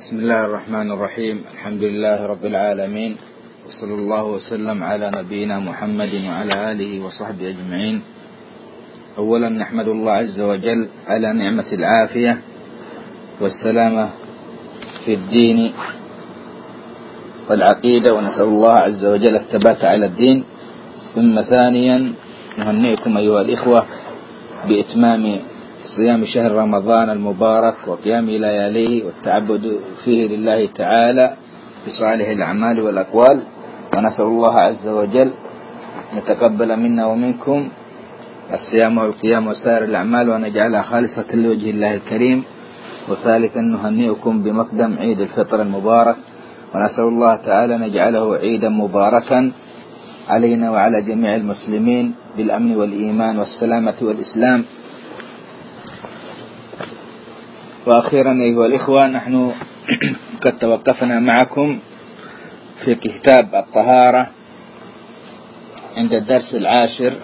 بسم الله الرحمن الرحيم. الحمد لله رب العالمين، وصلى الله وسلم على نبينا محمد وعلى آله وصحبه أجمعين. أولا نحمد الله عز وجل على نعمة العافية والسلامة في الدين والعقيدة، ونسأل الله عز وجل الثبات على الدين. ثم ثانيا نهنئكم أيها الإخوة بإتمام صيام شهر رمضان المبارك وقيام لياليه والتعبد فيه لله تعالى بصالح الأعمال والأقوال، ونسأل الله عز وجل أن يتقبل منا ومنكم الصيام والقيام وسائر الأعمال وأن يجعلها خالصة لوجه الله الكريم. وثالثا نهنئكم بمقدم عيد الفطر المبارك، ونسأل الله تعالى أن يجعله عيدا مباركا علينا وعلى جميع المسلمين بالأمن والإيمان والسلامة والإسلام. وأخيرا أيها الإخوة، نحن قد توقفنا معكم في كتاب الطهارة عند الدرس 10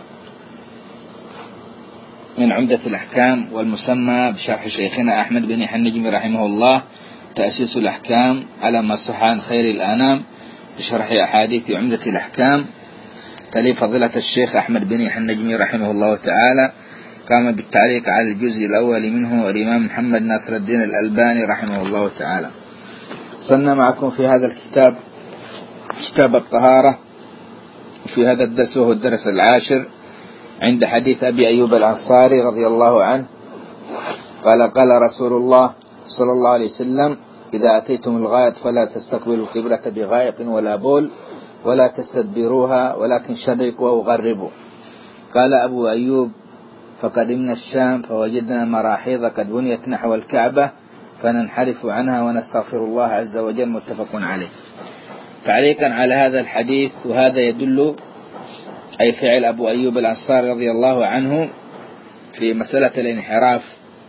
من عمدة الأحكام، والمسمى بشرح شيخنا أحمد بن يحيى النجمي رحمه الله تأسيس الأحكام على ما صح عن خير الأنام بشرح أحاديث عمدة الأحكام. تلي فضيلة الشيخ أحمد بن يحيى النجمي رحمه الله تعالى قام بالتعليق على الجزء الأول منه الإمام محمد ناصر الدين الألباني رحمه الله تعالى. صلنا معكم في هذا الكتاب كتاب الطهارة، في هذا الدرس وهو الدرس 10 عند حديث أبي أيوب الأنصاري رضي الله عنه قال: قال رسول الله صلى الله عليه وسلم: إذا أتيتم الغائط فلا تستقبلوا القبلة بغائط ولا بول ولا تستدبروها ولكن شرقوا وغربوا. قال أبو أيوب: فقدمنا الشام فوجدنا مراحيض قد بنيت نحو الكعبة فننحرف عنها ونستغفر الله عز وجل. متفق عليه. تعليقا على هذا الحديث، وهذا يدل أي فعل أبو أيوب الأنصاري رضي الله عنه في مسألة الانحراف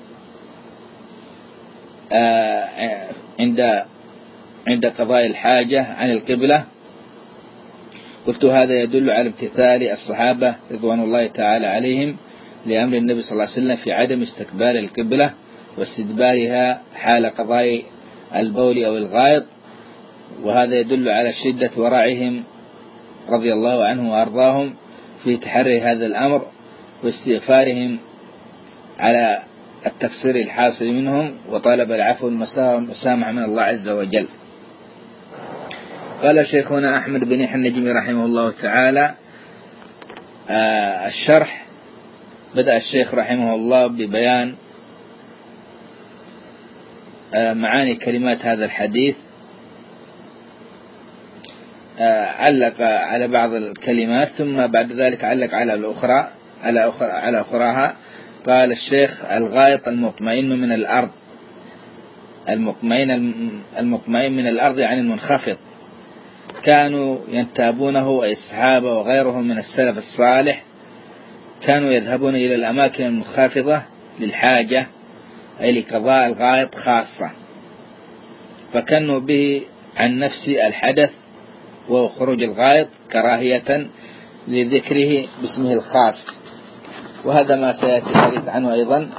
عند قضاء الحاجة عن القبلة. قلت هذا يدل على امتثال الصحابة رضوان الله تعالى عليهم لأمر النبي صلى الله عليه وسلم في عدم استقبال القبلة واستدبارها حال قضاء البول أو الغائط، وهذا يدل على شدة ورعهم رضي الله عنه وأرضاهم في تحري هذا الأمر واستغفارهم على التقصير الحاصل منهم وطلب العفو والمسامحة من الله عز وجل. قال شيخنا أحمد بن يحيى النجمي رحمه الله تعالى الشرح. بدأ الشيخ رحمه الله ببيان معاني كلمات هذا الحديث، علق على بعض الكلمات ثم بعد ذلك علق على الأخرى على أخراها. قال الشيخ: الغائط المطمئن من الأرض، المطمئن من الأرض يعني المنخفض، كانوا ينتابونه أي الصحابة وغيرهم من السلف الصالح كانوا يذهبون إلى الأماكن المنخفضة للحاجة أي لقضاء الغائط خاصة، فكانوا به عن نفس الحدث وهو خروج الغائط كراهية لذكره باسمه الخاص، وهذا ما سيأتي الحديث عنه أيضا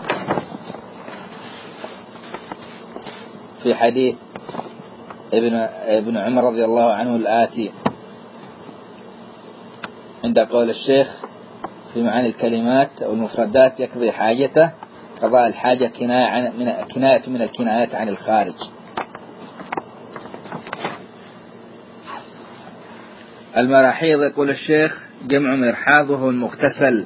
في حديث ابن عمر رضي الله عنه الآتي عند قول الشيخ في معاني الكلمات أو المفردات: يقضي حاجته، قضاء الحاجة كناية من الكنايات عن الخارج. المراحيض يقول الشيخ جمع مرحاض وهو المغتسل،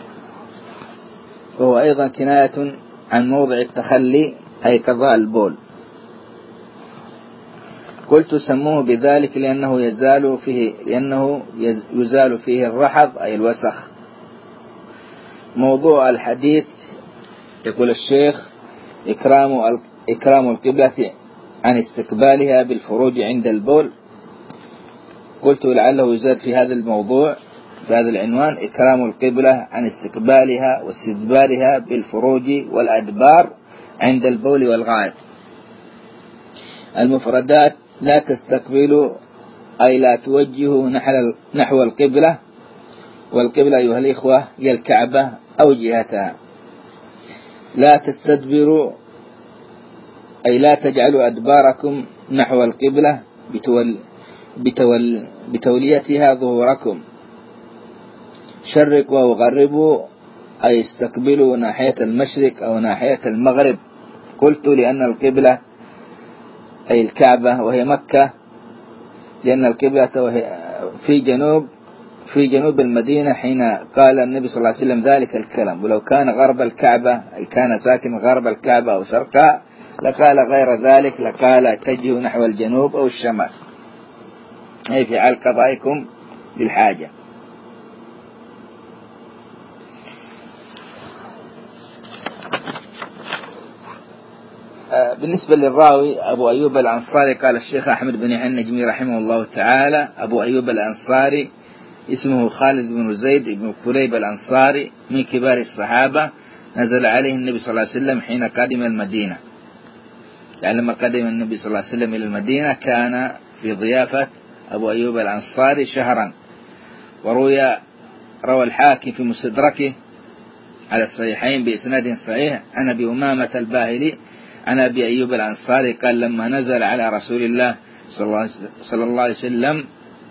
وهو أيضا كناية عن موضع التخلي أي قضاء البول. قلت سموه بذلك لأنه يزال فيه الرحض أي الوسخ. موضوع الحديث يقول الشيخ إكرام القبلة عن استقبالها بالفروج عند البول. قلت لعله يزاد في هذا الموضوع بهذا العنوان: إكرام القبلة عن استقبالها واستدبارها بالفروج والأدبار عند البول والغائط. المفردات: لا تستقبلوا أي لا توجهوا نحو القبلة، والقبلة أيها الإخوة هي الكعبة أو جهتها. لا تستدبروا أي لا تجعلوا أدباركم نحو القبلة بتوليتها ظهوركم. شرقوا وغربوا أي استقبلوا ناحية المشرق أو ناحية المغرب. قلت لأن القبلة أي الكعبة وهي مكة، لأن القبلة في جنوب المدينة حين قال النبي صلى الله عليه وسلم ذلك الكلام. ولو كان غرب الكعبة أي كان ساكن غرب الكعبة أو شرقها لقال غير ذلك، لقال اتجهوا نحو الجنوب أو الشمال، أي في حال قضائكم للحاجة. بالنسبة للراوي أبو أيوب الأنصاري، قال الشيخ أحمد بن يحيى النجمي رحمه الله تعالى: أبو أيوب الأنصاري اسمه خالد بن زيد بن كليب الأنصاري، من كبار الصحابة، نزل عليه النبي صلى الله عليه وسلم حين قدم المدينة. يعني لما قدم النبي صلى الله عليه وسلم إلى المدينة كان في ضيافة أبو أيوب الأنصاري شهرا. روى الحاكم في مستدركه على الصحيحين بإسناد صحيح عن أبي أمامة الباهلي عن أبي أيوب الأنصاري قال: لما نزل على رسول الله صلى الله عليه وسلم،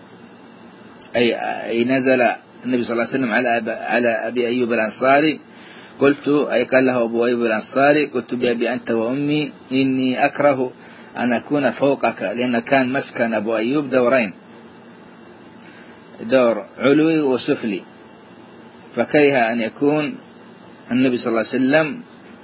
أي نزل النبي صلى الله عليه وسلم على أبي أيوب الأنصاري، قلت، أي قال له أبو أيوب الأنصاري: قلت بأبي أنت وأمي إني أكره أن أكون فوقك، لأن كان مسكن أبو أيوب دورين، دور علوي وسفلي، فكره أن يكون النبي صلى الله عليه وسلم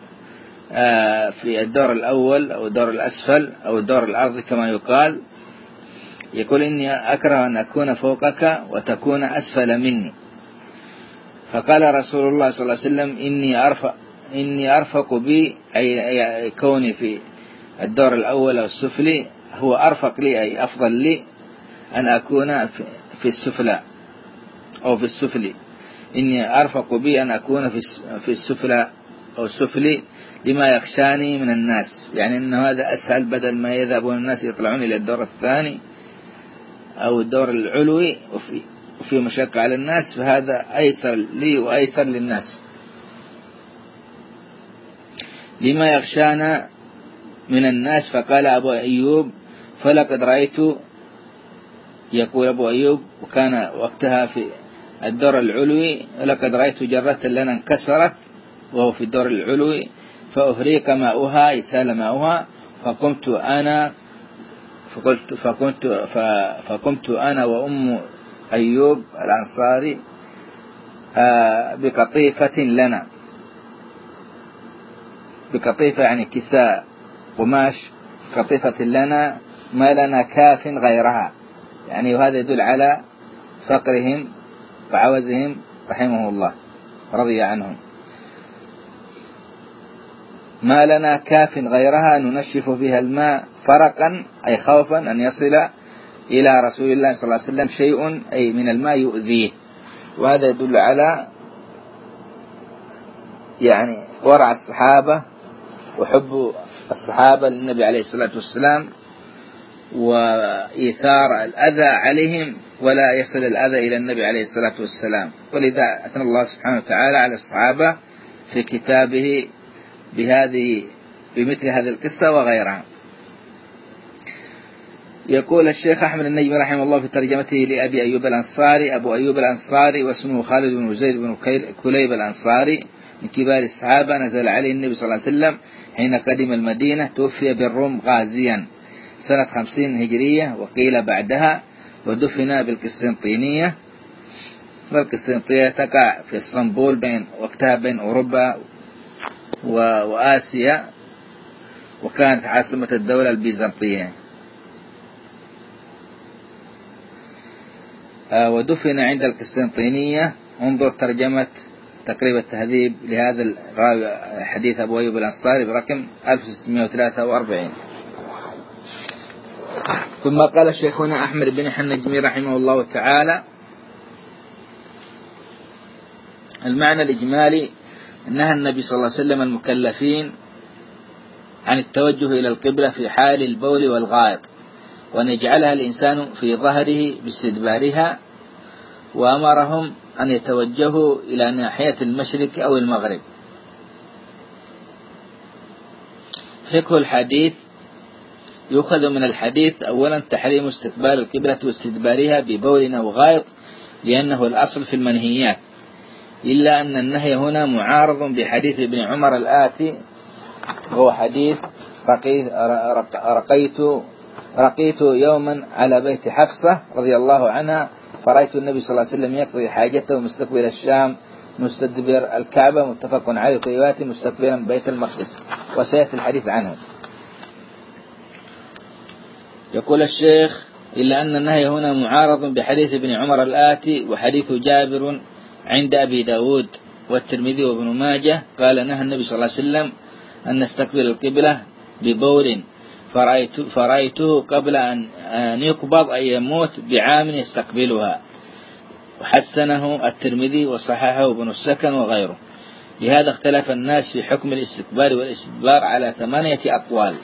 في الدور الأول أو الدور الأسفل أو الدور الأرض كما يقال. يقول: إني أكره أن أكون فوقك وتكون أسفل مني. فقال رسول الله صلى الله عليه وسلم: إني أرفق بي، أي كوني في الدور الأول أو السفلي هو أرفق لي، أي أفضل لي أن أكون في السفلى أو في السفلي. إني أرفق بي أن أكون في السفلى أو السفلي لما يخشاني من الناس، يعني أن هذا أسهل، بدل ما يذهبون الناس يطلعون إلى الدور الثاني أو الدور العلوي وفي مشقة على الناس، فهذا أيسر لي وأيسر للناس. لما يخشانا من الناس. فقال أبو أيوب: فلقد رأيت، يقول أبو أيوب وكان وقتها في الدور العلوي، لقد رأيت جرة لنا انكسرت وهو في الدور العلوي، فأهريق ماؤها، يسال ماؤها، فقمت أنا وأم أيوب الأنصاري بقطيفة لنا، بقطيفة يعني كساء قماش، قطيفة لنا ما لنا كاف غيرها، يعني وهذا يدل على فقرهم وعوزهم رحمه الله رضي عنهم. ما لنا كاف غيرها ننشف فيها الماء فرقا، أي خوفا أن يصل إلى رسول الله صلى الله عليه وسلم شيء أي من الماء يؤذيه. وهذا يدل على يعني ورع الصحابة وحب الصحابة للنبي عليه الصلاة والسلام وإيثار الأذى عليهم ولا يصل الأذى إلى النبي عليه الصلاة والسلام. ولذا أثنى الله سبحانه وتعالى على الصحابة في كتابه بمثل هذه القصة وغيرها. يقول الشيخ أحمد النجمي رحمه الله في ترجمته لأبي أيوب الأنصاري: أبو أيوب الأنصاري واسمه خالد بن زيد بن كليب الأنصاري، من كبار الصحابة، نزل عليه النبي صلى الله عليه وسلم حين قدم المدينة. توفي بالروم غازيا سنة 50 هجرية وقيل بعدها، ودفن بالقسطنطينية. والقسطنطينية تقع في اسطنبول، وقتها بين أوروبا وآسيا، وكانت عاصمة الدولة البيزنطية. ودفن عند القسطنطينية. انظر ترجمة تقريب التهذيب لهذا الراوي حديث أبو أيوب الأنصاري برقم 1643. ثم قال شيخنا أحمد بن يحيى النجمي رحمه الله تعالى: المعنى الإجمالي نهى النبي صلى الله عليه وسلم المكلفين عن التوجه إلى القبلة في حال البول والغائط، وأن يجعلها الإنسان في ظهره باستدبارها، وأمرهم أن يتوجهوا إلى ناحية المشرق أو المغرب. فقه الحديث. يؤخذ من الحديث أولا تحريم استقبال القبلة واستدبارها ببول أو غائط، لأنه الأصل في المنهيات، إلا أن النهي هنا معارض بحديث ابن عمر الآتي، هو حديث رقيت يوما على بيت حفصة رضي الله عنها، فرأيت النبي صلى الله عليه وسلم يقضي حاجته مستقبل الشام مستدبر الكعبة، متفق عليه في رواية مستقبلا بيت المقدس، وسيأتي الحديث عنه. يقول الشيخ: إلا أن النهي هنا معارض بحديث ابن عمر الآتي وحديث جابر عند أبي داود والترمذي وابن ماجه، قال: نهى النبي صلى الله عليه وسلم أن نستقبل القبلة ببول، فرأيته قبل أن يقبض أن يموت بعام يستقبلها، وحسنه الترمذي وصححه ابن السكن وغيره. لهذا اختلف الناس في حكم الاستقبال والاستدبار على 8 أقوال.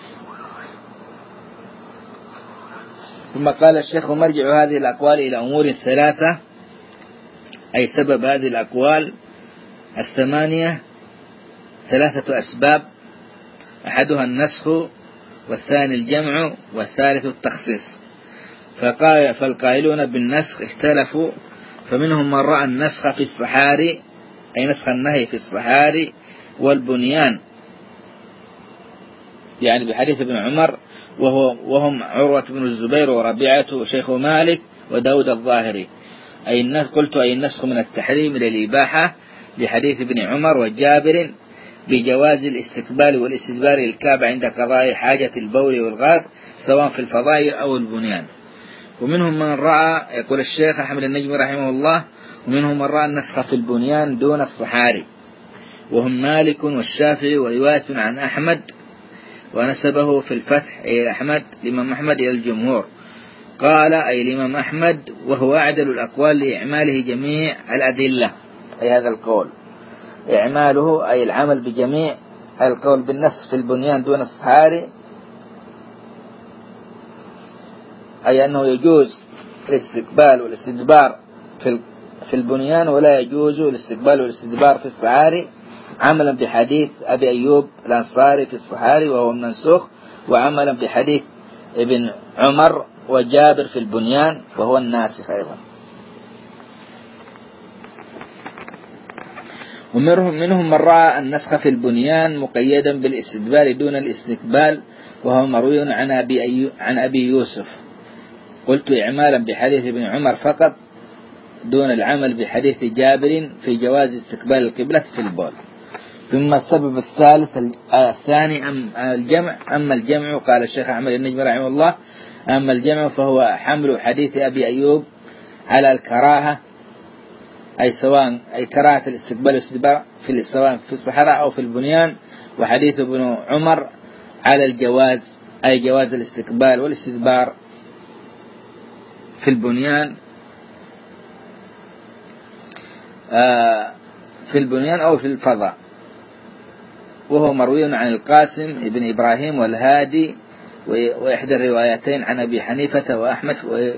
ثم قال الشيخ: مرجع هذه الأقوال إلى أمور 3، أي سبب هذه الأقوال 8 3 أسباب: أحدها النسخ، والثاني الجمع، والثالث التخصيص. فالقائلون بالنسخ اختلفوا، فمنهم من رأى النسخ في الصحاري، أي نسخ النهي في الصحاري والبنيان، يعني بحديث ابن عمر، وهم عروة بن الزبير وربيعة وشيخ مالك وداود الظاهري. قلت أي النسخ من التحريم إلى الإباحة بحديث ابن عمر وجابر بجواز الاستقبال والاستدبار للكعبة عند قضاء حاجة البول والغائط، سواء في الفضائل أو البنيان. ومنهم من رأى، يقول الشيخ أحمد النجمي رحمه الله، ومنهم من رأى النسخ في البنيان دون الصحاري، وهم مالك والشافعي، ورواية عن أحمد، ونسبه في الفتح إلى أحمد الإمام أحمد إلى الجمهور. قال أي الإمام أحمد: وهو أعدل الأقوال لإعماله جميع الأدلة، أي هذا القول إعماله أي العمل بجميع القول بالنسخ في البنيان دون الصحاري، أي أنه يجوز الاستقبال والاستدبار في البنيان، ولا يجوز الاستقبال والاستدبار في الصحاري، عملا بحديث أبي أيوب الأنصاري في الصحاري وهو منسوخ، وعملا بحديث ابن عمر وجابر في البنيان وهو الناسخ أيضا. ومنهم من رأى النسخ في البنيان مقيدا بالاستدبار دون الاستقبال، وهو مروي عن أبي يوسف. قلت إعمالا بحديث ابن عمر فقط دون العمل بحديث جابر في جواز استقبال القبلة في البول. ثم السبب الثاني الجمع. أما الجمع، قال الشيخ أحمد النجمي رحمه الله: أما الجمع فهو حمل حديث أبي أيوب على الكراهة، أي سواء كراهة الاستقبال والاستدبار سواء في الصحراء أو في البنيان، وحديث ابن عمر على الجواز، أي جواز الاستقبال والاستدبار في البنيان أو في الفضاء، وهو مروي عن القاسم ابن إبراهيم والهادي وإحدى الروايتين عن أبي حنيفة وأحمد،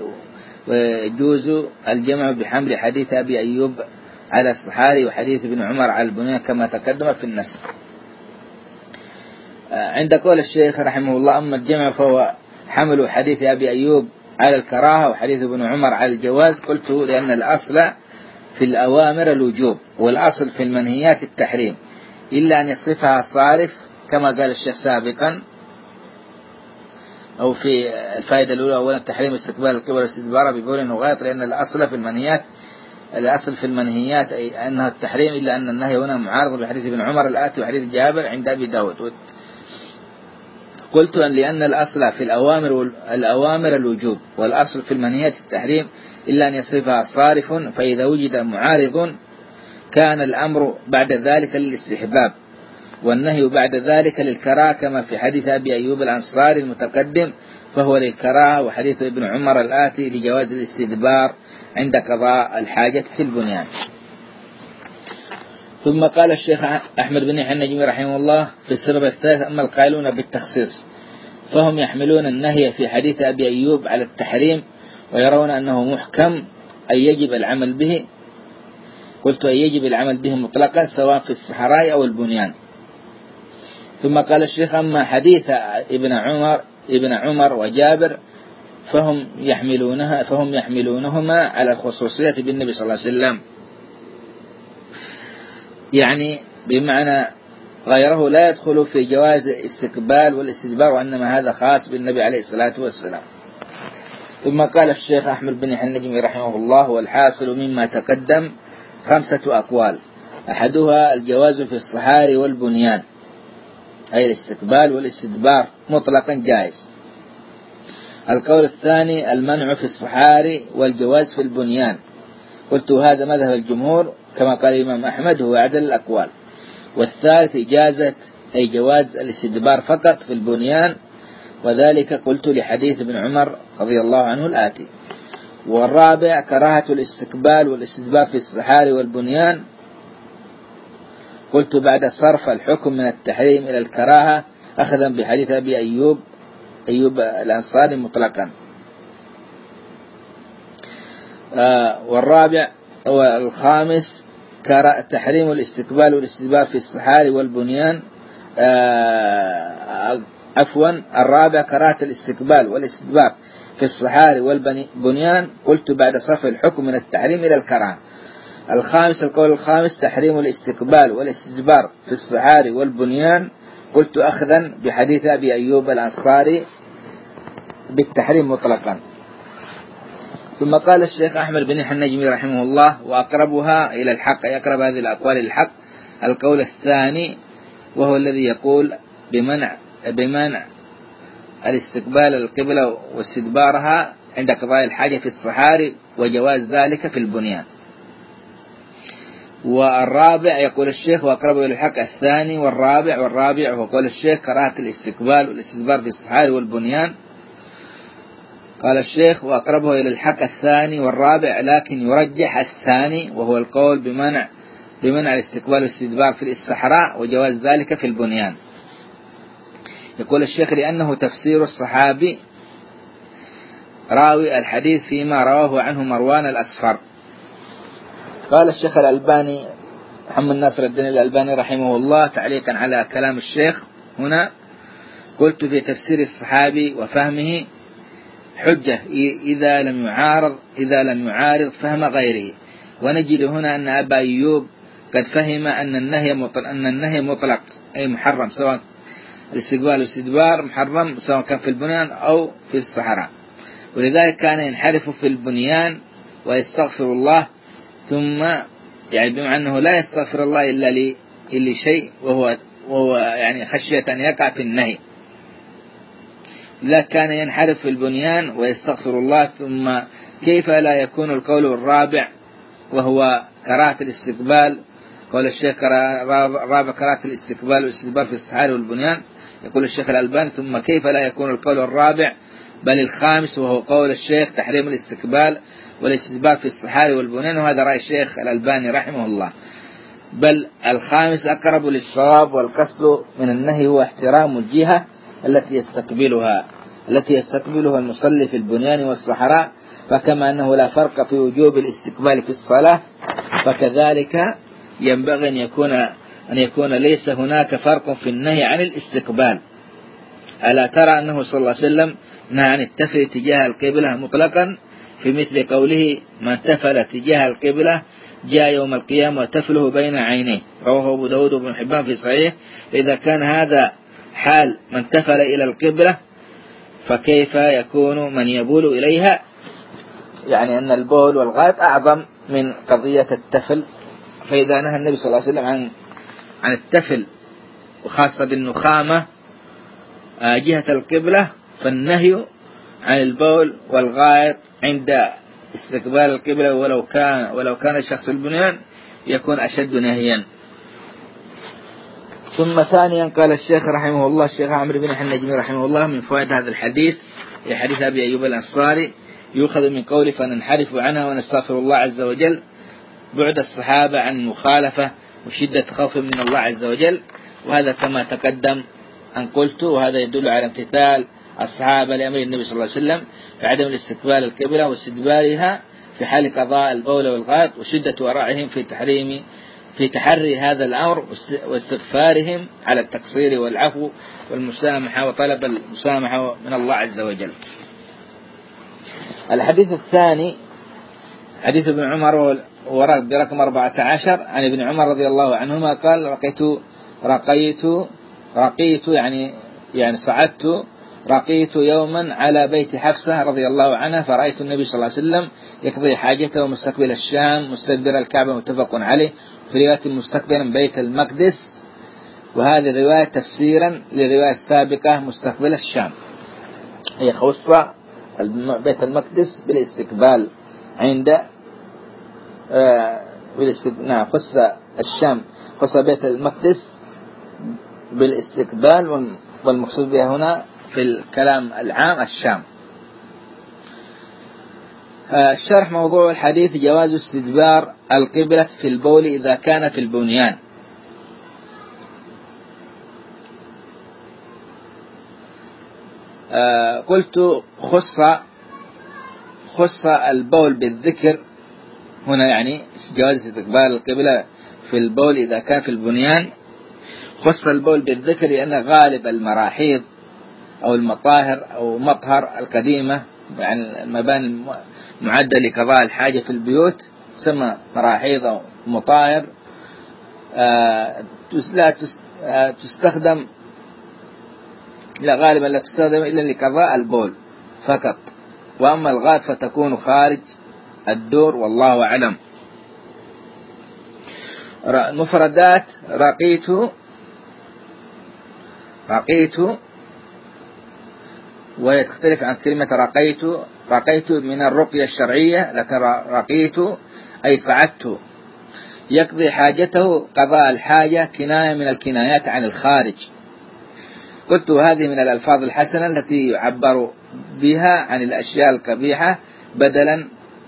ويجوز الجمع بحمل حديث أبي أيوب على الصحاري وحديث ابن عمر على البنيان كما تقدم في النسخ. عند قول الشيخ رحمه الله: أما الجمع فهو حمل حديث أبي أيوب على الكراهة وحديث ابن عمر على الجواز. قلت لأن الأصل في الأوامر الوجوب، والأصل في المنهيات التحريم، إلا أن يصرفها الصارف كما قال الشيخ سابقا، أو في الفائدة الأولى أولا تحريم استقبال القبلة والاستدبار ببول وغائط، لأن الأصل في المنهيات أي أنها التحريم، إلا أن النهي هنا معارض بحديث ابن عمر الآتي وحديث جابر عند أبي داود. قلت لأن الأصل في الأوامر الوجوب، والأصل في المنهيات التحريم، إلا أن يصرفها صارف، فإذا وجد معارض كان الأمر بعد ذلك للاستحباب، والنهي بعد ذلك للكراهة، كما في حديث أبي أيوب الأنصاري المتقدم فهو للكراهة، وحديث ابن عمر الآتي لجواز الاستدبار عند قضاء الحاجة في البنيان. ثم قال الشيخ أحمد بن النجمي رحمه الله في السبب الثالث: أما القائلون بالتخصيص فهم يحملون النهي في حديث أبي أيوب على التحريم، ويرون أنه محكم أي يجب العمل به. قلت أي يجب العمل به مطلقا سواء في الصحراء أو البنيان. ثم قال الشيخ: أما حديث ابن عمر وجابر فهم يحملونهما على الخصوصية بالنبي صلى الله عليه وسلم، يعني بمعنى غيره لا يدخل في جواز الاستقبال والاستدبار، وإنما هذا خاص بالنبي عليه الصلاة والسلام. ثم قال الشيخ أحمد بن النجمي رحمه الله: والحاصل مما تقدم 5 أقوال، أحدها الجواز في الصحاري والبنيان، أي الاستقبال والاستدبار مطلقا جائز. القول الثاني المنع في الصحاري والجواز في البنيان، قلت هذا مذهب الجمهور كما قال الإمام أحمد، هو أعدل الأقوال. والثالث إجازة أي جواز الاستدبار فقط في البنيان، وذلك قلت لحديث ابن عمر رضي الله عنه الآتي. والرابع كراهة الاستقبال والاستدبار في الصحاري والبنيان، قلت بعد صرف الحكم من التحريم إلى الكراهة أخذا بحديث أبي أيوب الأنصاري مطلقا. والرابع والخامس تحريم الاستقبال والاستدبار في الصحاري والبنيان، الرابع كراهة الاستقبال والاستدبار في الصحاري والبنيان، قلت بعد صرف الحكم من التحريم إلى الكراهة. الخامس القول الخامس تحريم الاستقبال والاستدبار في الصحاري والبنيان، قلت أخذا بحديث أبي أيوب الأنصاري بالتحريم مطلقا. ثم قال الشيخ أحمد بن النجمي رحمه الله: وأقربها إلى الحق، يقرب هذه الأقوال للحق القول الثاني، وهو الذي يقول بمنع الاستقبال القبلة واستدبارها عند قضاء الحاجة في الصحاري، وجواز ذلك في البنيان. والرابع يقول الشيخ وأقربه إلى الحق الثاني والرابع وهو قول الشيخ كراهة الاستقبال والاستدبار في الصحاري والبنيان. قال الشيخ وأقربه إلى الحق الثاني والرابع، لكن يرجح الثاني وهو القول بمنع الاستقبال والاستدبار في الصحراء وجواز ذلك في البنيان. يقول الشيخ: لأنه تفسير الصحابي راوي الحديث فيما رواه عنه مروان الأصفر. قال الشيخ الألباني محمد ناصر الدين الألباني رحمه الله تعليقا على كلام الشيخ هنا: قلت في تفسير الصحابي وفهمه حجة إذا لم يعارض فهم غيره. ونجد هنا أن أبا أيوب قد فهم أن النهي مطلق أي محرم، سواء الاستقبال والاستدبار محرم سواء كان في البنيان أو في الصحراء، ولذلك كان ينحرف في البنيان ويستغفر الله، ثم يعني بمعنى أنه لا يستغفر الله إلا لشيء وهو يعني خشية أن يقع في النهي، لا كان ينحرف في البنيان ويستغفر الله. ثم كيف لا يكون القول الرابع وهو كراهة الاستقبال؟ قول الشيخ رابع كراهة الاستقبال والاستدبار في الصحاري والبنيان، يقول الشيخ الألباني: ثم كيف لا يكون القول الرابع بل الخامس وهو قول الشيخ تحريم الاستقبال والاستدبار في الصحاري والبنيان، وهذا رأي الشيخ الألباني رحمه الله. بل الخامس أقرب للصواب، والقصد من النهي هو احترام الجهة التي يستقبلها المصلي في البنيان والصحراء، فكما أنه لا فرق في وجوب الاستقبال في الصلاة، فكذلك ينبغي أن يكون ليس هناك فرق في النهي عن الاستقبال. ألا ترى أنه صلى الله عليه وسلم نهى عن التفل تجاه القبلة مطلقا، في مثل قوله: من تفل تجاه القبلة جاء يوم القيامة وتفله بين عينيه، رواه أبو داود وابن حبان في صحيح. إذا كان هذا حال من تفل إلى القبلة، فكيف يكون من يبول إليها؟ يعني أن البول والغائط أعظم من قضية التفل. فإذا نهى النبي صلى الله عليه وسلم عن التفل وخاصة بالنخامة جهة القبلة، فالنهي عن البول والغائط عند استقبال القبلة ولو كان الشخص البنيان يكون أشد نهيا. ثم ثانيا قال الشيخ رحمه الله الشيخ عمرو بن النجمي رحمه الله: من فوائد هذا الحديث لحديث أبي أيوب الأنصاري يؤخذ من قوله فننحرف عنها ونستغفر الله عز وجل بعد الصحابة عن المخالفة وشدة خوف من الله عز وجل، وهذا كما تقدم أن قلت، وهذا يدل على امتثال الصحابة لأمر النبي صلى الله عليه وسلم في عدم الاستقبال القبلة واستدبارها في حال قضاء البول والغائط، وشدة ورعهم في تحريم في تحري هذا الأمر واستغفارهم على التقصير والعفو والمسامحة وطلب المسامحة من الله عز وجل. الحديث الثاني حديث ابن عمر ورد برقم 14 عن ابن عمر رضي الله عنهما قال رقيت يعني صعدت رقيت يوما على بيت حفصة رضي الله عنها فرأيت النبي صلى الله عليه وسلم يقضي حاجته مستقبل الشام مستدبر الكعبة متفق عليه، في رواية مستقبلا بيت المقدس، وهذه الرواية تفسيرا للرواية السابقة مستقبل الشام. هي خص بيت المقدس بالاستقبال عند خص الشام خص بيت المقدس بالاستقبال، والمقصود بها هنا في الكلام العام الشام. الشرح موضوع الحديث جواز استدبار القبلة في البول إذا كان في البنيان. قلت خص البول بالذكر هنا، يعني جواز استقبال القبلة في البول إذا كان في البنيان. خص البول بالذكر لأن غالب المراحيض أو المطاهر أو مطهر القديمة، يعني المباني المعدة لقضاء الحاجة في البيوت تسمى مراحيض أو مطاهر، لا تستخدم، لا غالبا لا تستخدم إلا لقضاء البول فقط، وأما الغائط فتكون خارج الدور والله أعلم. مفردات رقيت ويختلف عن كلمة رقيت من الرقية الشرعية، لكن رقيت أي صعدت. يقضي حاجته قضاء الحاجة كناية من الكنايات عن الخارج. قلت هذه من الألفاظ الحسنة التي يعبر بها عن الأشياء القبيحة بدلا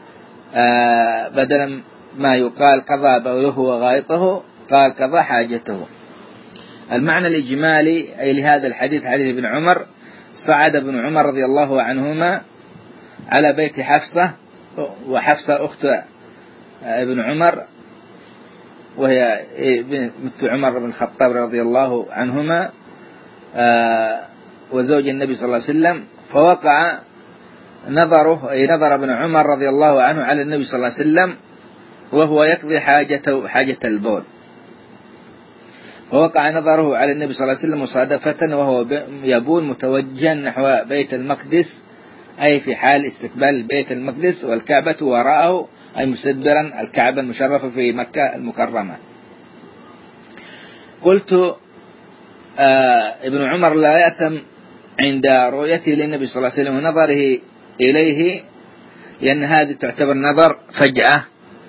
ما يقال قضى بوله وغائطه، قال قضى حاجته. المعنى الإجمالي أي لهذا الحديث حديث ابن عمر: صعد ابن عمر رضي الله عنهما على بيت حفصة، وحفصة أخت ابن عمر وهي بنت عمر بن الخطاب رضي الله عنهما وزوج النبي صلى الله عليه وسلم، فوقع نظره أي نظر ابن عمر رضي الله عنه على النبي صلى الله عليه وسلم وهو يقضي حاجة البول، فوقع نظره على النبي صلى الله عليه وسلم مصادفة وهو يبول متوجها نحو بيت المقدس، أي في حال استقبال بيت المقدس، والكعبة وراءه أي مستدبرا الكعبة المشرفة في مكة المكرمة. قلت ابن عمر لا يأثم عند رؤيته للنبي صلى الله عليه وسلم ونظره إليه، لأن هذه تعتبر نظر فجأة،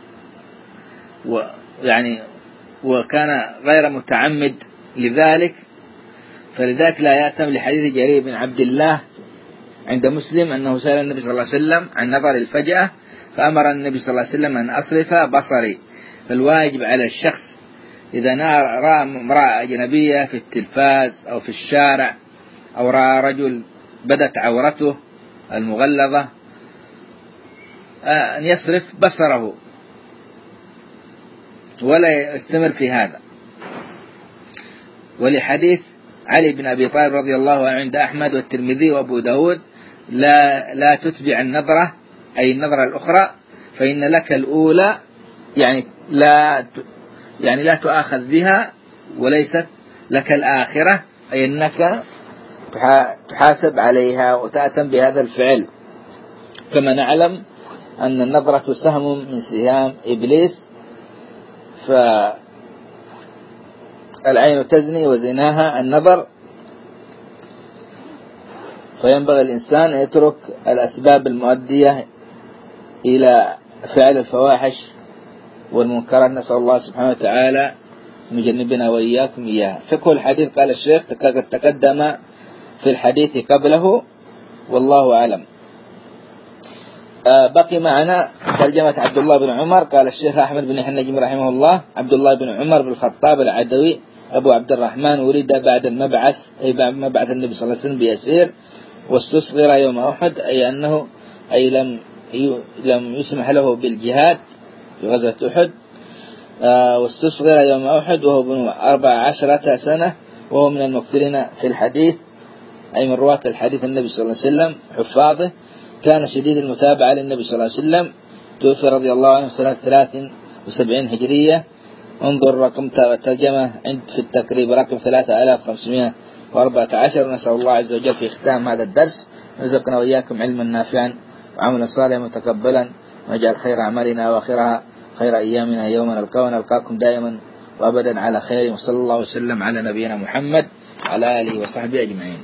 وكان غير متعمد لذلك، فلذلك لا يأثم لحديث جرير بن عبد الله عند مسلم أنه سأل النبي صلى الله عليه وسلم عن نظر الفجأة، فأمر النبي صلى الله عليه وسلم أن أصرف بصري. فالواجب على الشخص إذا رأى امرأة أجنبية في التلفاز أو في الشارع، أو رأى رجل بدت عورته المغلظة، أن يصرف بصره ولا يستمر في هذا. ولحديث علي بن أبي طالب رضي الله عنه عند أحمد والترمذي وأبو داود: لا تتبع النظرة أي النظرة الأخرى، فإن لك الأولى، يعني لا تؤاخذ بها، وليست لك الآخرة أي أنك تحاسب عليها وتأثم بهذا الفعل. كما نعلم أن النظرة سهم من سهام إبليس، فالعين تزني وزناها النظر، فينبغي الإنسان أن يترك الأسباب المؤدية إلى فعل الفواحش والمنكرات. نسأل الله سبحانه وتعالى مجنبنا وإياكم إياها. فقه الحديث قال الشيخ قد تقدم في الحديث قبله والله أعلم. بقي معنا ترجمة عبد الله بن عمر. قال الشيخ أحمد بن حنجم رحمه الله: عبد الله بن عمر بن الخطاب العدوي أبو عبد الرحمن، ولد بعد المبعث أي بعد مبعث النبي صلى الله عليه وسلم بيسير، واستصغر يوم أحد، أي أنه لم يسمح له بالجهاد في غزوة أحد. واستصغر يوم أحد وهو ابن 14 سنة، وهو من المكثرين في الحديث، أي من رواة الحديث النبي صلى الله عليه وسلم حفاظه. كان شديد المتابعة للنبي صلى الله عليه وسلم. توفي رضي الله عنه سنة 73 هجرية. انظر رقم الترجمة في التقريب رقم 3514. نسأل الله عز وجل في ختام هذا الدرس رزقنا وإياكم علما نافعا وعملا صالحا متقبلا، واجعل خير أعمالنا وآخرها خير أيامنا يوم نلقاكم دائما وأبدا على خير. وصلى الله وسلم على نبينا محمد وعلى آله وصحبه أجمعين.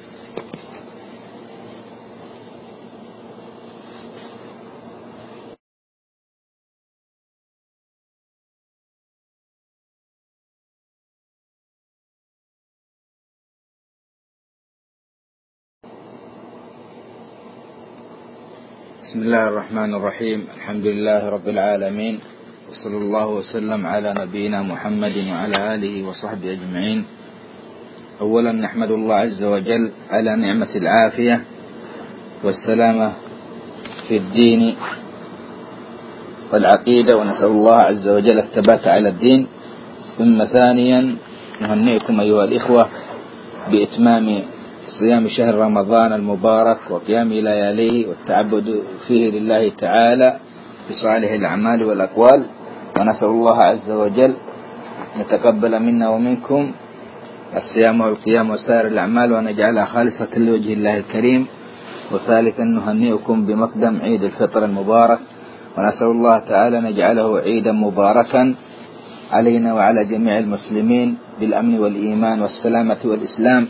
بسم الله الرحمن الرحيم. الحمد لله رب العالمين، وصلى الله وسلم على نبينا محمد وعلى آله وصحبه أجمعين. أولا نحمد الله عز وجل على نعمة العافية والسلامة في الدين والعقيدة، ونسأل الله عز وجل الثبات على الدين. ثم ثانيا نهنئكم أيها الإخوة بإتمام صيام شهر رمضان المبارك وقيام لياليه والتعبد فيه لله تعالى بصالح الأعمال والأقوال، ونسأل الله عز وجل أن يتقبل منا ومنكم الصيام والقيام وسائر الأعمال وأن يجعلها خالصة لوجه الله الكريم. وثالثا نهنئكم بمقدم عيد الفطر المبارك، ونسأل الله تعالى أن يجعله عيدا مباركا علينا وعلى جميع المسلمين بالأمن والإيمان والسلامة والإسلام.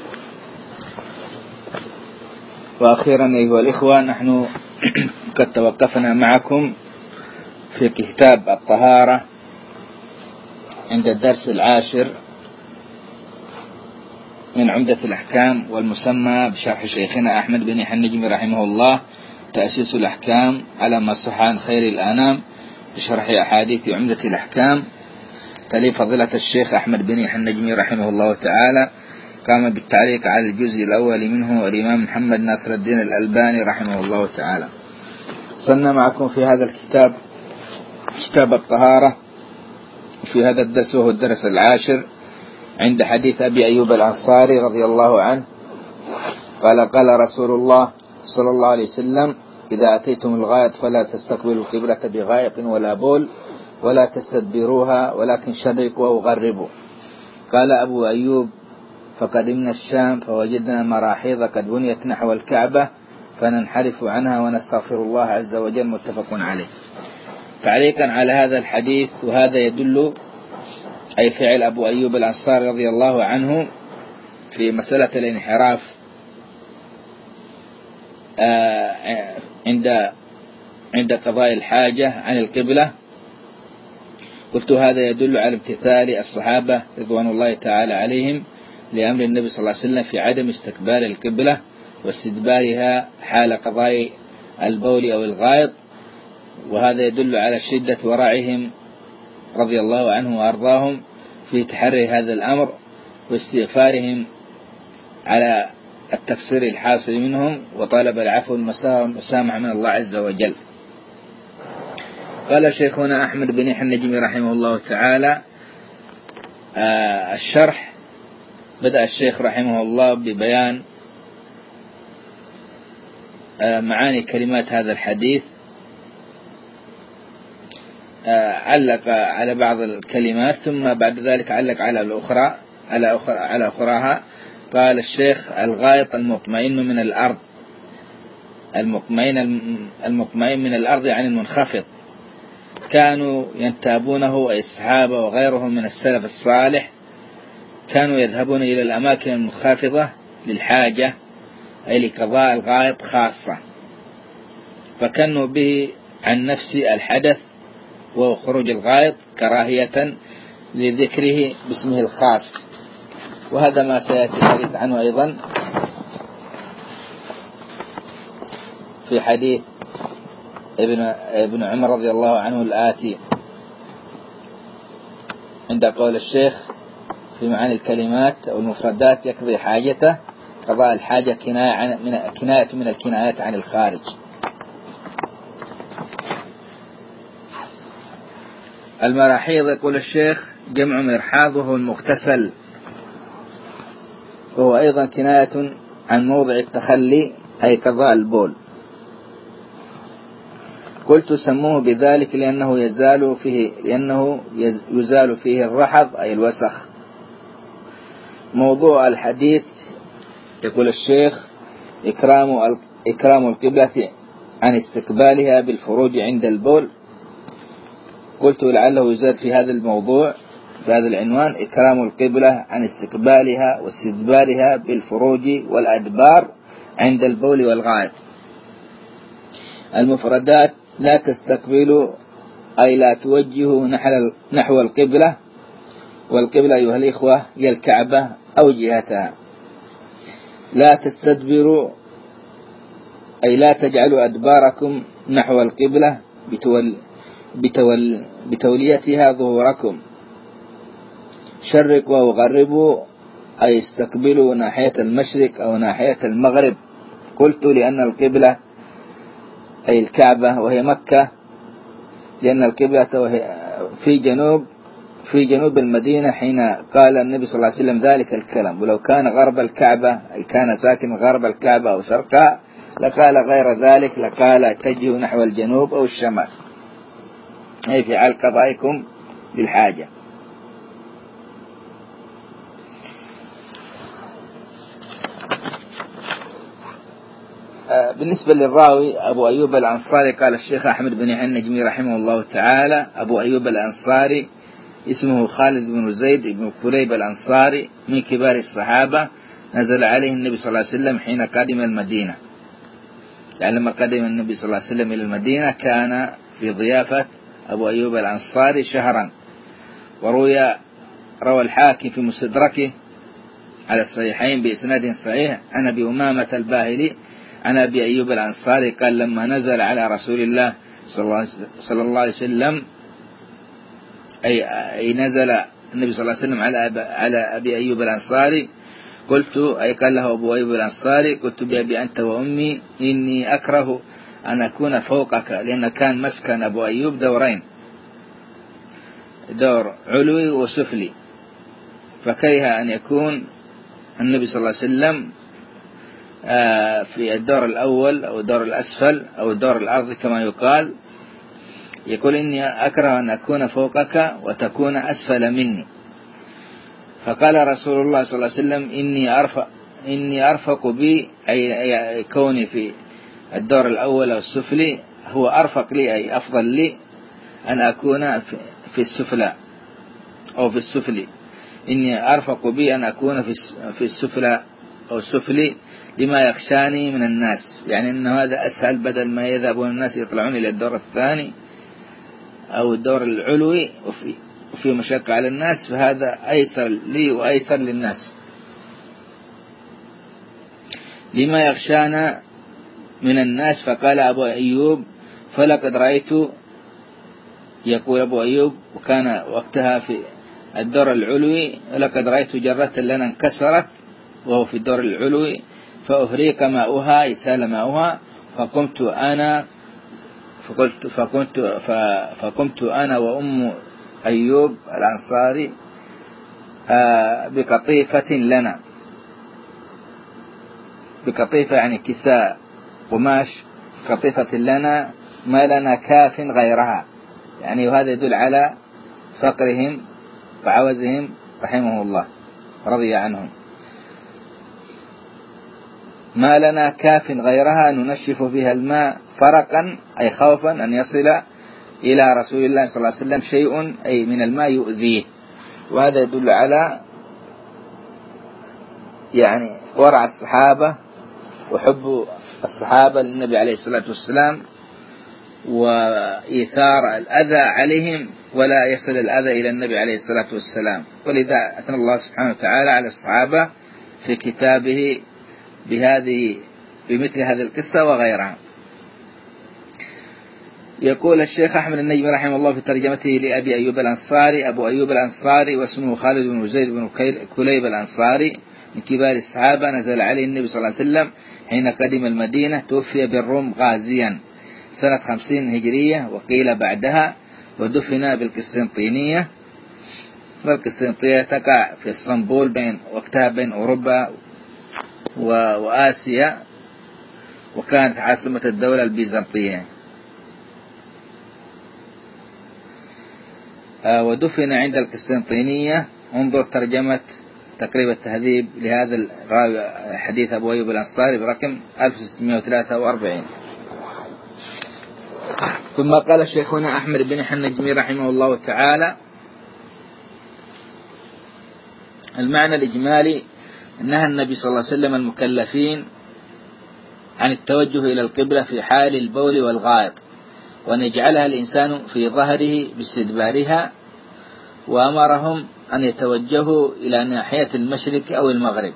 وأخيرا أيها الإخوة، نحن قد توقفنا معكم في كتاب الطهارة عند الدرس 10 من عمدة الأحكام، والمسمى بشرح شيخنا أحمد بن يحيى النجمي رحمه الله تأسيس الأحكام على ما صح عن خير الأنام بشرح أحاديث عمدة الأحكام. تلي فضيلة الشيخ أحمد بن يحيى النجمي رحمه الله تعالى قام بالتعليق على الجزء الأول منه الإمام محمد ناصر الدين الألباني رحمه الله تعالى. صلنا معكم في هذا الكتاب كتاب الطهارة في هذا الدرس، وهو الدرس 10 عند حديث أبي أيوب الأنصاري رضي الله عنه قال قال رسول الله صلى الله عليه وسلم: إذا أتيتم الغائط فلا تستقبلوا القبلة بغائط ولا بول ولا تستدبروها ولكن شرقوا وغربوا. قال أبو أيوب: فقدمنا الشام فوجدنا مراحيض قد بنيت نحو الكعبة فننحرف عنها ونستغفر الله عز وجل. متفق عليه. تعليقا على هذا الحديث، وهذا يدل أي فعل أبو أيوب الأنصاري رضي الله عنه في مسألة الانحراف عند قضاء الحاجة عن القبلة. قلت هذا يدل على امتثال الصحابة رضوان الله تعالى عليهم لأمر النبي صلى الله عليه وسلم في عدم استقبال القبلة واستدبارها حال قضاء البول أو الغائط، وهذا يدل على شدة ورعهم رضي الله عنه وأرضاهم في تحري هذا الأمر واستغفارهم على التقصير الحاصل منهم وطالب العفو والمسامح من الله عز وجل. قال شيخنا أحمد بن يحيى النجمي رحمه الله تعالى الشرح. بدأ الشيخ رحمه الله ببيان معاني كلمات هذا الحديث، علق على بعض الكلمات ثم بعد ذلك علق على الأخرى على أخراها. قال الشيخ: الغائط المطمئن من الأرض. المطمئن من الأرض يعني المنخفض. كانوا ينتابونه أي الصحابة وغيرهم من السلف الصالح كانوا يذهبون إلى الأماكن المنخفضة للحاجة أي لقضاء الغائط خاصة، فكانوا به عن نفس الحدث وخروج الغائط كراهية لذكره باسمه الخاص، وهذا ما سيأتي الحديث عنه أيضا في حديث ابن عمر رضي الله عنه الآتي عند قول الشيخ في معاني الكلمات أو المفردات: يقضي حاجته. قضاء الحاجة كناية من الكنايات عن الخارج. المراحيض يقول الشيخ جمع مرحاض وهو المغتسل، وهو أيضا كناية عن موضع التخلي أي قضاء البول. قلت سموه بذلك لأنه يزال فيه الرحض أي الوسخ. موضوع الحديث يقول الشيخ إكرام القبلة عن استقبالها بالفروج عند البول. قلت لعله يزاد في هذا الموضوع بهذا العنوان: إكرام القبلة عن استقبالها واستدبارها بالفروج والأدبار عند البول والغائط. المفردات: لا تستقبلوا أي لا توجهوا نحو القبلة، والقبلة أيها الإخوة هي الكعبة أو جهتها. لا تستدبروا أي لا تجعلوا أدباركم نحو القبلة بتوليتها ظهوركم. شرقوا وغربوا أي استقبلوا ناحية المشرق أو ناحية المغرب. قلت لأن القبلة أي الكعبة وهي مكة، لأن القبلة في جنوب المدينة حين قال النبي صلى الله عليه وسلم ذلك الكلام. ولو كان غرب الكعبة أي كان ساكن غرب الكعبة أو شرقها لقال غير ذلك، لقال اتجهوا نحو الجنوب أو الشمال، أي في حال قضائكم للحاجة. بالنسبة للراوي أبو أيوب الأنصاري، قال الشيخ أحمد بن يحيى النجمي رحمه الله تعالى: أبو أيوب الأنصاري اسمه خالد بن زيد بن كليب الأنصاري، من كبار الصحابة، نزل عليه النبي صلى الله عليه وسلم حين قدم المدينة. يعني لما قدم النبي صلى الله عليه وسلم إلى المدينة كان في ضيافة أبو أيوب الأنصاري شهرا. روى الحاكم في مستدركه على الصحيحين بإسناد صحيح عن أبي أمامة الباهلي عن أبي أيوب الأنصاري قال: لما نزل على رسول الله صلى الله عليه وسلم، أي نزل النبي صلى الله عليه وسلم على أبي أيوب الأنصاري، قلت، أي قال له أبو أيوب الأنصاري: قلت بأبي أنت وأمي إني أكره أن أكون فوقك، لأن كان مسكن أبو أيوب دورين، دور علوي وسفلي، فكره أن يكون النبي صلى الله عليه وسلم في الدور الأول أو الدور الأسفل أو الدور الأرض كما يقول إني أكره أن أكون فوقك وتكون أسفل مني. فقال رسول الله صلى الله عليه وسلم: إني أرفق بي، أي كوني في الدور الأول أو السفلي هو أرفق لي، أي أفضل لي أن أكون في السفلى أو في السفلي. إني أرفق بي أن أكون في السفلى أو السفلي لما يخشاني من الناس، يعني أن هذا أسهل، بدل ما يذهبون الناس يطلعون إلى الدور الثاني أو الدور العلوي وفي مشقة على الناس، فهذا أيسر لي وأيسر للناس. لما يخشانا من الناس. فقال أبو أيوب: فلقد رأيت، يقول أبو أيوب وكان وقتها في الدور العلوي، لقد رأيت جرة لنا انكسرت وهو في الدور العلوي، فأهريق ماؤها، يسال ماؤها، فقمت أنا وأم أيوب الأنصاري بقطيفة لنا، بقطيفة يعني كساء قماش، قطيفة لنا ما لنا كاف غيرها، يعني وهذا يدل على فقرهم وعوزهم رحمه الله رضي عنهم. ما لنا كاف غيرها ننشف فيها الماء فرقا، أي خوفا أن يصل إلى رسول الله صلى الله عليه وسلم شيء أي من الماء يؤذيه. وهذا يدل على يعني ورع الصحابة وحب الصحابة للنبي عليه الصلاة والسلام وإيثار الأذى عليهم ولا يصل الأذى إلى النبي عليه الصلاة والسلام. ولذا أثنى الله سبحانه وتعالى على الصحابة في كتابه بمثل هذه القصة وغيرها. يقول الشيخ أحمد النجمي رحمه الله في ترجمته لأبي أيوب الأنصاري: أبو أيوب الأنصاري واسمه خالد بن زيد بن كليب الأنصاري، من كبار الصحابة، نزل عليه النبي صلى الله عليه وسلم حين قدم المدينة، توفي بالروم غازيا سنة 50 هجرية وقيل بعدها، ودفن بالقسطنطينية، والقسطنطينية تقع في اسطنبول وقتها بين أوروبا وآسيا، وكانت عاصمة الدولة البيزنطية. ودفن عند القسطنطينية. انظر ترجمة تقريب التهذيب لهذا الراوي حديث أبو أيوب الأنصاري برقم 1643. ثم قال شيخنا أحمد بن حنجمي رحمه الله تعالى: المعنى الإجمالي نهى النبي صلى الله عليه وسلم المكلفين عن التوجه إلى القبلة في حال البول والغائط، وأن يجعلها الإنسان في ظهره باستدبارها، وأمرهم أن يتوجهوا إلى ناحية المشرق أو المغرب.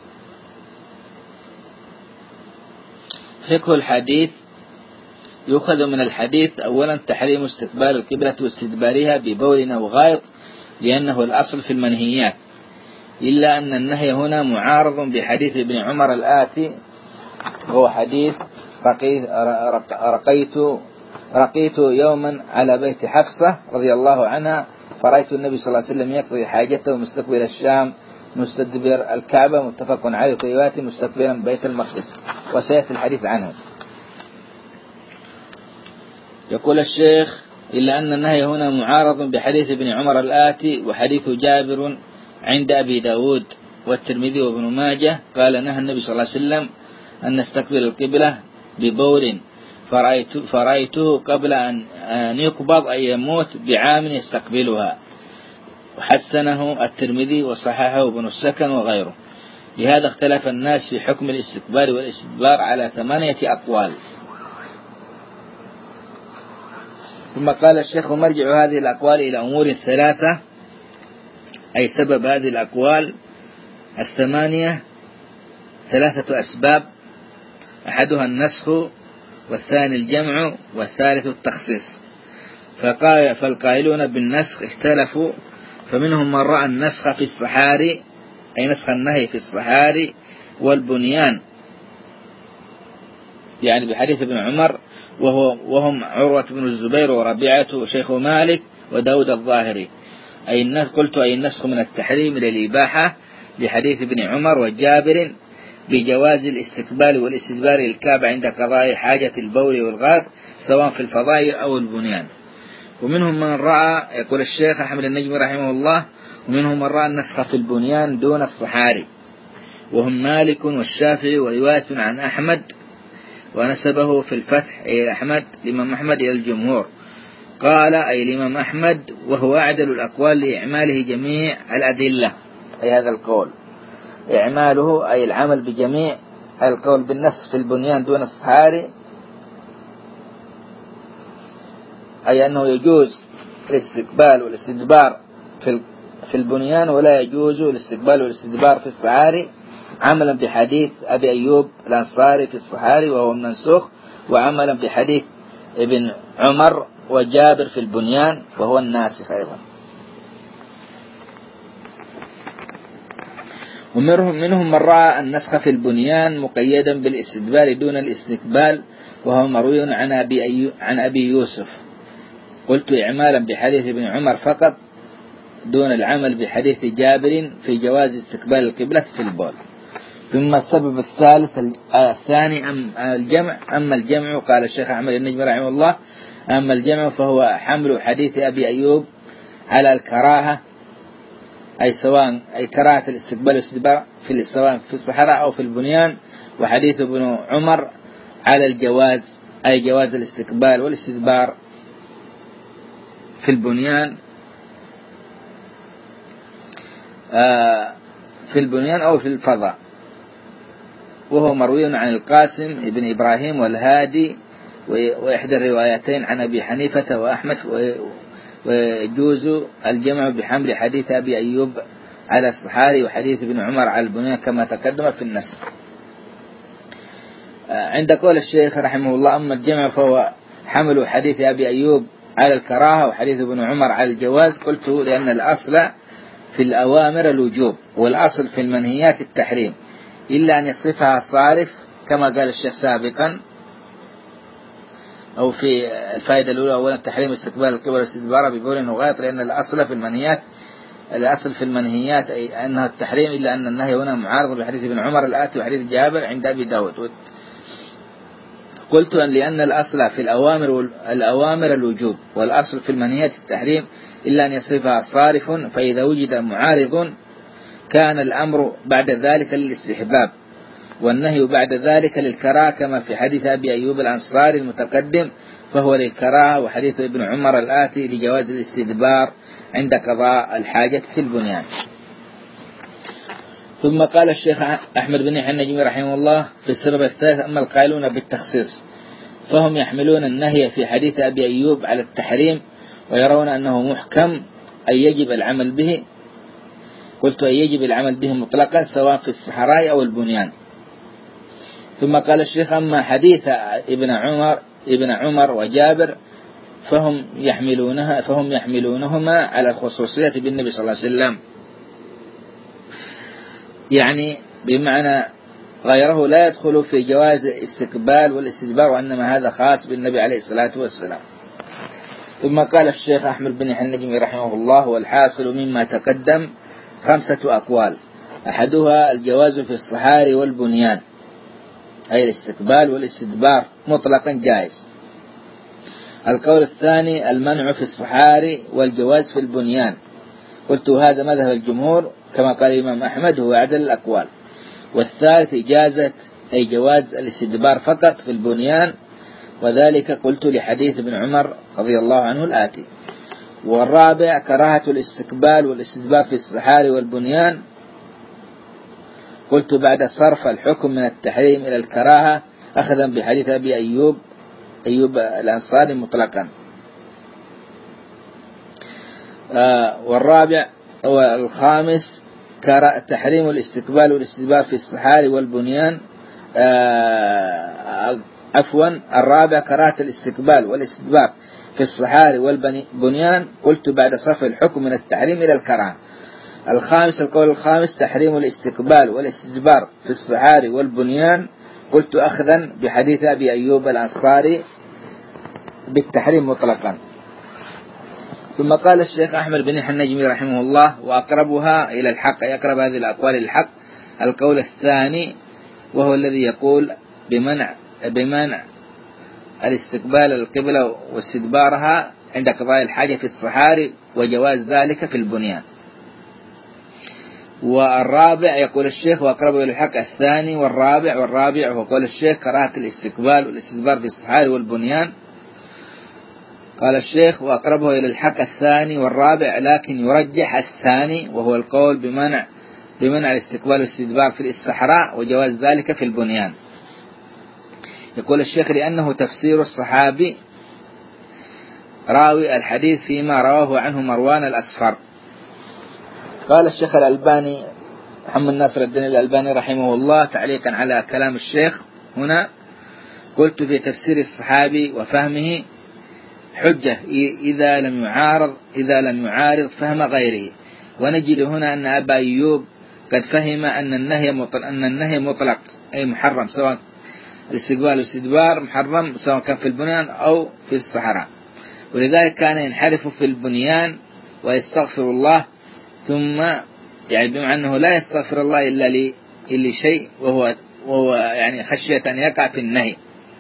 فقه الحديث: يؤخذ من الحديث أولا تحريم استقبال القبلة واستدبارها ببول أو غائط، لأنه الأصل في المنهيات، إلا أن النهي هنا معارض بحديث ابن عمر الآتي، هو حديث رقيت يوما على بيت حفصة رضي الله عنها، فرأيت النبي صلى الله عليه وسلم يقضي حاجته مستقبل الشام مستدبر الكعبة، متفق عليه، روايات مستقبلا بيت المقدس، وسيأتي الحديث عنه. يقول الشيخ: إلا أن النهي هنا معارض بحديث ابن عمر الآتي وحديث جابر عند أبي داود والترمذي وابن ماجه، قال: نهى النبي صلى الله عليه وسلم أن نستقبل القبلة ببول، فرأيته قبل أن يقبض أن يموت بعام يستقبلها، وحسنه الترمذي وصححه ابن السكن وغيره. لهذا اختلف الناس في حكم الاستقبال والاستدبار على 8 أقوال. ثم قال الشيخ: مرجع هذه الأقوال إلى أمور 3، أي سبب هذه الأقوال 8 3 أسباب: أحدها النسخ، والثاني الجمع، والثالث التخصيص. فالقائلون بالنسخ اختلفوا، فمنهم من رأى النسخ في الصحاري، أي نسخ النهي في الصحاري والبنيان، يعني بحديث ابن عمر، وهم عروة بن الزبير وربيعة وشيخ مالك وداود الظاهري. قلت أي النسخ من التحريم إلى الإباحة لحديث ابن عمر وجابر بجواز الاستقبال والاستدبار للكعبة عند قضاء حاجة البول والغائط، سواء في الفضائل أو البنيان. ومنهم من رأى، يقول الشيخ أحمد النجمي رحمه الله، ومنهم من رأى النسخ في البنيان دون الصحاري، وهم مالك والشافعي، ورواية عن أحمد، ونسبه في الفتح إلى أحمد الإمام أحمد إلى الجمهور. قال أي الإمام أحمد: وهو أعدل الأقوال لإعماله جميع الأدلة، أي هذا القول إعماله أي العمل بجميع القول بالنسخ في البنيان دون الصحاري، أي أنه يجوز الاستقبال والاستدبار في البنيان، ولا يجوز الاستقبال والاستدبار في الصحاري، عملا بحديث أبي أيوب الأنصاري في الصحاري وهو منسوخ، وعملا بحديث ابن عمر وجابر في البنيان وهو الناسخ أيضا. ومنهم من رأى النسخ في البنيان مقيدا بالاستدبار دون الاستقبال، وهو مروي عن أبي يوسف. قلت إعمالا بحديث ابن عمر فقط دون العمل بحديث جابر في جواز استقبال القبلة في البول. ثم السبب الثاني أما الجمع قال الشيخ أحمد النجمي رحمه الله: أما الجمع فهو حمل حديث أبي أيوب على الكراهة، أي كراهة الاستقبال والاستدبار سواء في الصحراء أو في البنيان، وحديث ابن عمر على الجواز، أي جواز الاستقبال والاستدبار في البنيان أو في الفضاء، وهو مروي عن القاسم ابن إبراهيم والهادي وإحدى الروايتين عن أبي حنيفة وأحمد، ويجوز الجمع بحمل حديث أبي أيوب على الصحاري وحديث ابن عمر على البنيان كما تقدم في النسخ. عند قول الشيخ رحمه الله: أما الجمع فهو حمل حديث أبي أيوب على الكراهة وحديث ابن عمر على الجواز. قلت لأن الأصل في الأوامر الوجوب، والأصل في المنهيات التحريم، إلا أن يصرفها الصارف كما قال الشيخ سابقا: أو في الفائدة الأولى أولا تحريم استقبال القبلة والاستدبار ببول وغائط، لأن الأصل في المنهيات أي أنها التحريم، إلا أن النهي هنا معارض بحديث ابن عمر الآتي وحديث جابر عند أبي داود. قلت أن لأن الأصل في الأوامر الوجوب، والأصل في المنهيات التحريم إلا أن يصرفها صارف، فإذا وجد معارض كان الأمر بعد ذلك للاستحباب والنهي بعد ذلك للكراهة، كما في حديث أبي أيوب الأنصاري المتقدم فهو للكراهة، وحديث ابن عمر الآتي لجواز الاستدبار عند قضاء الحاجة في البنيان. ثم قال الشيخ أحمد بن يحيى النجمي رحمه الله في السبب الثالث: أما القائلون بالتخصيص فهم يحملون النهي في حديث أبي أيوب على التحريم، ويرون أنه محكم أي يجب العمل به. قلت أي يجب العمل به مطلقا سواء في الصحراء أو البنيان. ثم قال الشيخ: أما حديث ابن عمر وجابر فهم يحملونهما على الخصوصية بالنبي صلى الله عليه وسلم، يعني بمعنى غيره لا يدخل في جواز استقبال والاستدبار، وإنما هذا خاص بالنبي عليه الصلاة والسلام. ثم قال الشيخ أحمد بن يحيى النجمي رحمه الله: والحاصل مما تقدم 5 أقوال، أحدها الجواز في الصحاري والبنيان، أي الاستقبال والاستدبار مطلقا جائز. القول الثاني المنع في الصحاري والجواز في البنيان، قلت هذا مذهب الجمهور كما قال الإمام أحمد، هو أعدل الأقوال. والثالث إجازة أي جواز الاستدبار فقط في البنيان، وذلك قلت لحديث ابن عمر رضي الله عنه الآتي. والرابع كراهة الاستقبال والاستدبار في الصحاري والبنيان، قلت بعد صرف الحكم من التحريم إلى الكراهة أخذا بحديث أبي أيوب الأنصاري مطلقا. والرابع والخامس تحريم الاستقبال والاستدبار في الصحاري والبنيان، الرابع كراهة الاستقبال والاستدبار في الصحاري والبنيان، قلت بعد صرف الحكم من التحريم إلى الكراهة. القول الخامس تحريم الاستقبال والاستدبار في الصحاري والبنيان، قلت أخذا بحديث أبي أيوب الأنصاري بالتحريم مطلقا. ثم قال الشيخ أحمد بن يحيى النجمي رحمه الله: وأقربها إلى الحق، يقرب هذه الأقوال للحق القول الثاني، وهو الذي يقول بمنع الاستقبال القبلة واستدبارها عند قضاء الحاجة في الصحاري، وجواز ذلك في البنيان. والرابع يقول الشيخ وأقربه إلى الحق الثاني والرابع هو قول الشيخ كراهة الاستقبال والاستدبار في الصحاري والبنيان. قال الشيخ وأقربه إلى الحق الثاني والرابع، لكن يرجح الثاني وهو القول بمنع الاستقبال والاستدبار في الصحراء وجواز ذلك في البنيان. يقول الشيخ: لأنه تفسير الصحابي راوي الحديث فيما رواه عنه مروان الأصفر. قال الشيخ الألباني محمد ناصر الدين الألباني رحمه الله تعليقا على كلام الشيخ هنا: قلت في تفسير الصحابي وفهمه حجة إذا لم يعارض فهم غيره. ونجد هنا أن أبا أيوب قد فهم أن النهي مطلق أي محرم، سواء الاستقبال والاستدبار محرم سواء كان في البنيان أو في الصحراء، ولذلك كان ينحرف في البنيان ويستغفر الله، ثم يعني بمعنى أنه لا يستغفر الله إلا لشيء وهو يعني خشية أن يقع في النهي،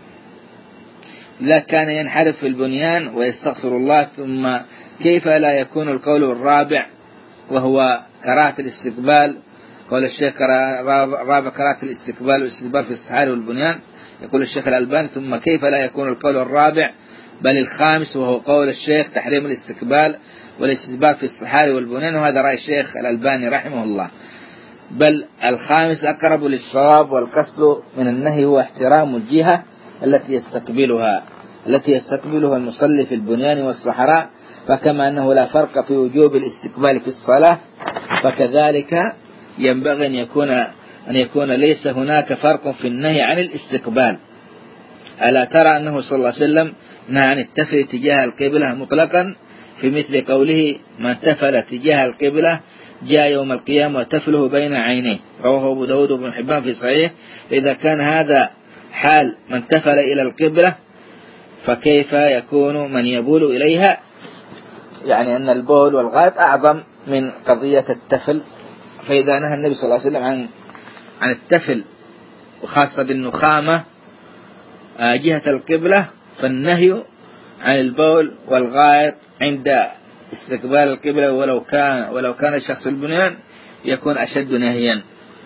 لا كان ينحرف في البنيان ويستغفر الله. ثم كيف لا يكون القول الرابع وهو كراهة الاستقبال؟ قول الشيخ رابع كراهة الاستقبال والاستدبار في الصحاري والبنيان، يقول الشيخ الألباني: ثم كيف لا يكون القول الرابع بل الخامس وهو قول الشيخ تحريم الاستقبال والاستدبار في الصحاري والبنيان، وهذا رأي الشيخ الألباني رحمه الله. بل الخامس أقرب للصواب، والقصد من النهي هو احترام الجهة التي يستقبلها المصلي في البنيان والصحراء، فكما أنه لا فرق في وجوب الاستقبال في الصلاة، فكذلك ينبغي أن يكون ليس هناك فرق في النهي عن الاستقبال. ألا ترى أنه صلى الله عليه وسلم نهى عن التفل تجاه القبلة مطلقا، في مثل قوله: من تفل تجاه القبلة جاء يوم القيامة وتفله بين عينيه، رواه أبو داود وابن حبان في صحيح. إذا كان هذا حال من تفل إلى القبلة، فكيف يكون من يبول إليها؟ يعني أن البول والغائط أعظم من قضية التفل. فإذا نهى النبي صلى الله عليه وسلم عن التفل وخاصة بالنخامة جهة القبلة، فالنهي عن البول والغائط عند استقبال القبلة ولو كان الشخص البنيان يكون أشد نهيا.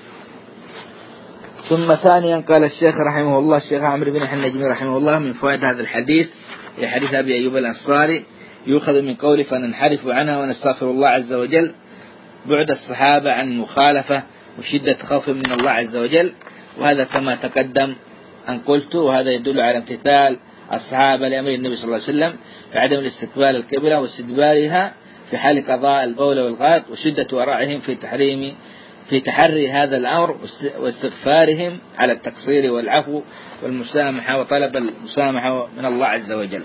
ثم ثانيا قال الشيخ رحمه الله، الشيخ عمرو بن النجمي رحمه الله، من فوائد هذا الحديث حديث أبي أيوب الأنصاري، يؤخذ من قوله فننحرف عنها ونستغفر الله عز وجل بعد الصحابة عن المخالفة وشدة خوف من الله عز وجل. وهذا كما تقدم أن قلت، وهذا يدل على امتثال الصحابة لأمر النبي صلى الله عليه وسلم في عدم الاستقبال القبلة واستدبارها في حال قضاء البول والغائط، وشدة ورعهم في تحري هذا الأمر واستغفارهم على التقصير والعفو والمسامحة وطلب المسامحة من الله عز وجل.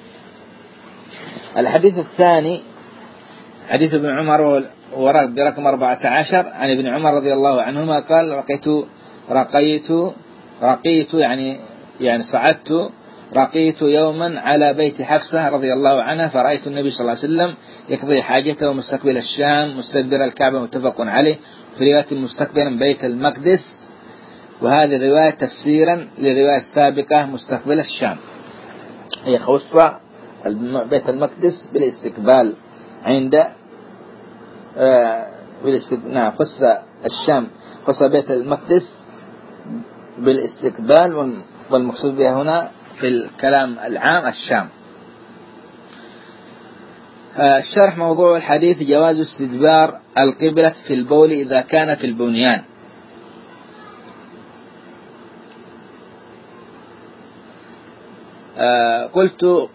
الحديث الثاني حديث ابن عمر برقم 14 عن ابن عمر رضي الله عنهما قال رقيت يعني صعدت رقيت يوما على بيت حفصة رضي الله عنها، فرأيت النبي صلى الله عليه وسلم يقضي حاجته مستقبل الشام مستدبر الكعبة، متفق عليه. في رواية مستقبلا بيت المقدس، وهذه الرواية تفسيرا للرواية السابقة مستقبل الشام، هي خص بيت المقدس بالاستقبال عند خص الشام، خص بيت المقدس بالاستقبال، والمقصود بها هنا في الكلام العام الشام. الشرح موضوع الحديث جواز استدبار القبلة في البول إذا كان في البنيان. قلت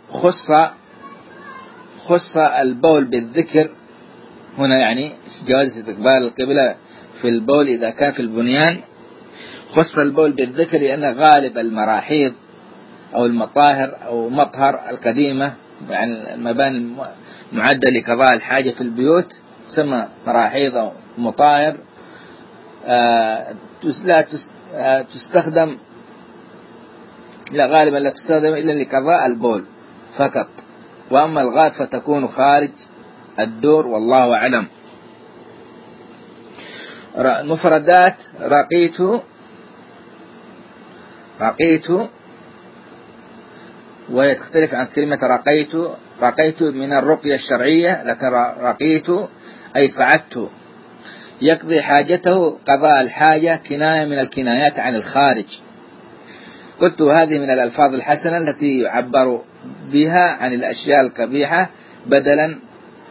خص البول بالذكر هنا، يعني جواز استقبال القبلة في البول إذا كان في البنيان. خص البول بالذكر لأن غالب المراحيض أو المطاهر أو مطهر القديمة، يعني المباني المعدة لقضاء الحاجة في البيوت تسمى مراحيض أو مطاهر، لا تستخدم، لا غالبا لا تستخدم إلا لقضاء البول فقط، وأما الغائط فتكون خارج الدور والله أعلم. مفردات رقيت ويختلف عن كلمة رقيت من الرقية الشرعية، لكن رقيت أي صعدت. يقضي حاجته قضاء الحاجة كناية من الكنايات عن الخارج. قلت هذه من الألفاظ الحسنة التي يعبر بها عن الأشياء القبيحة بدلا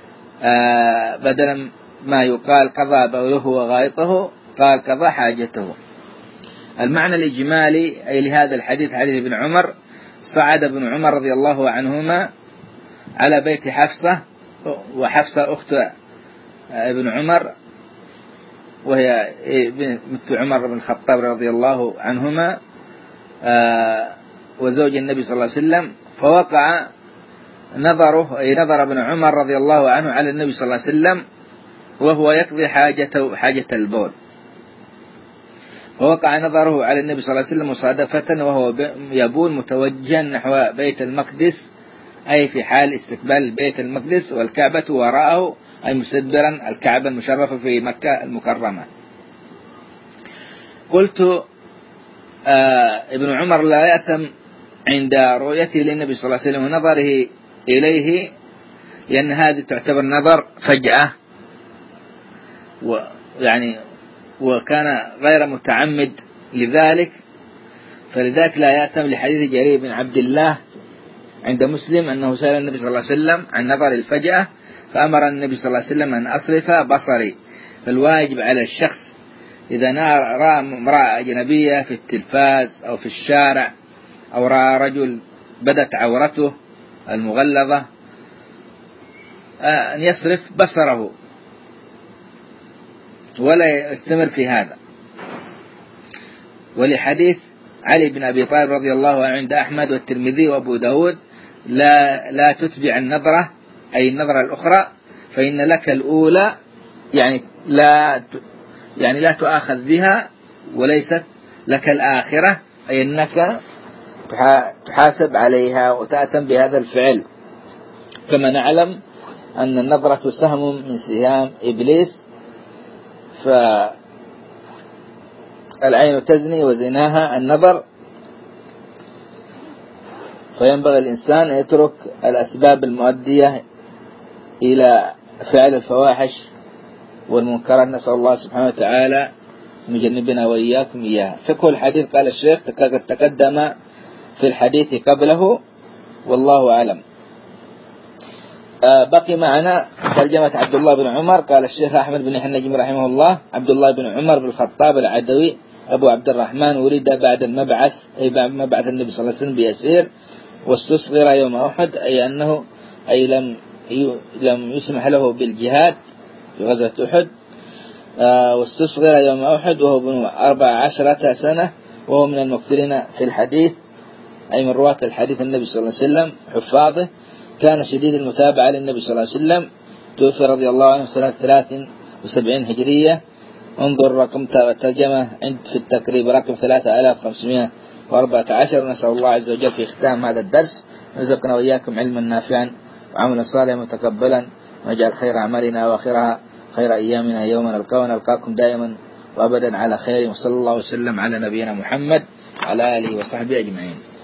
ما يقال قضى بوله وغائطه، قال قضى حاجته. المعنى الإجمالي أي لهذا الحديث حديث ابن عمر، صعد ابن عمر رضي الله عنهما على بيت حفصة، وحفصة أخت ابن عمر وهي بنت عمر بن الخطاب رضي الله عنهما وزوج النبي صلى الله عليه وسلم، فوقع نظره أي نظر ابن عمر رضي الله عنه على النبي صلى الله عليه وسلم وهو يقضي حاجة البول، فوقع نظره على النبي صلى الله عليه وسلم مصادفة وهو يبول متوجها نحو بيت المقدس، أي في حال استقبال بيت المقدس والكعبة وراءه، أي مستدبرا الكعبة المشرفة في مكة المكرمة. قلت ابن عمر لا يأثم عند رؤيته للنبي صلى الله عليه وسلم ونظره إليه، لأن هذه تعتبر نظر فجأة، وكان غير متعمد لذلك، فلذلك لا يأثم لحديث جرير بن عبد الله عند مسلم أنه سأل النبي صلى الله عليه وسلم عن نظر الفجأة، فأمر النبي صلى الله عليه وسلم أن أصرف بصري. فالواجب على الشخص إذا رأى امرأة أجنبية في التلفاز أو في الشارع أو رأى رجل بدت عورته المغلظة أن يصرف بصره ولا يستمر في هذا. ولحديث علي بن أبي طالب رضي الله عنه عند أحمد والترمذي وأبو داود لا تتبع النظرة أي النظرة الأخرى، فإن لك الأولى يعني لا تؤاخذ بها، وليست لك الآخرة أي أنك تحاسب عليها وتأثم بهذا الفعل. كما نعلم أن النظرة سهم من سهام إبليس، فالعين تزني وزناها النظر، فينبغي الإنسان أن يترك الأسباب المؤدية إلى فعل الفواحش والمنكرات. نسأل الله سبحانه وتعالى مجنبنا وإياكم إياها. فقه الحديث قال الشيخ قد تقدم في الحديث قبله، والله أعلم. بقي معنا ترجمة عبد الله بن عمر. قال الشيخ أحمد بن حنجم رحمه الله: عبد الله بن عمر بن الخطاب العدوي أبو عبد الرحمن، ولد بعد المبعث، أي بعد مبعث النبي صلى الله عليه وسلم بيسير، واستصغر يوم أحد، أي أنه لم يسمح له بالجهاد في غزوة أحد. واستصغر يوم أحد وهو ابن 14 سنة، وهو من المكثرين في الحديث، أي من رواة الحديث النبي صلى الله عليه وسلم حفاظه. كان شديد المتابعة للنبي صلى الله عليه وسلم. توفي رضي الله عنه سنة 73 هجرية. انظر رقم الترجمة في التقريب رقم 3514. نسأل الله عز وجل في ختام هذا الدرس رزقنا وإياكم علما نافعا وعملا صالحا متقبلا، واجعل خير أعمالنا وآخرها خير أيامنا يوم نلقاكم دائما وأبدا على خير. وصلى الله وسلم على نبينا محمد وعلى آله وصحبه أجمعين.